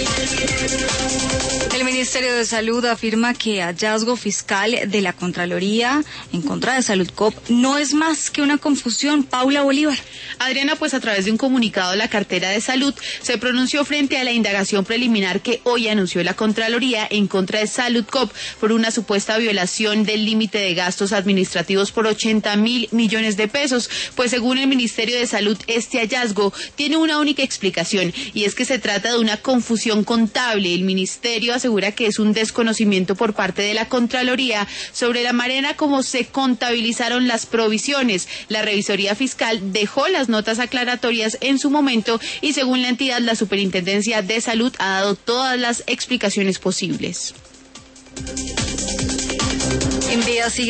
El Ministerio de Salud afirma que hallazgo fiscal de la Contraloría en contra de Saludcop no es más que una confusión. Paula Bolívar. Adriana, pues a través de un comunicado, la cartera de Salud se pronunció frente a la indagación preliminar que hoy anunció la Contraloría en contra de Saludcop por una supuesta violación del límite de gastos administrativos por 80.000 millones de pesos. Pues según el Ministerio de Salud, este hallazgo tiene una única explicación, y es que se trata de una confusión contable. El Ministerio asegura que es un desconocimiento por parte de la Contraloría sobre la manera como se contabilizaron las provisiones. La revisoría fiscal dejó las notas aclaratorias en su momento y según la entidad, la Superintendencia de Salud ha dado todas las explicaciones posibles. En Vía sigue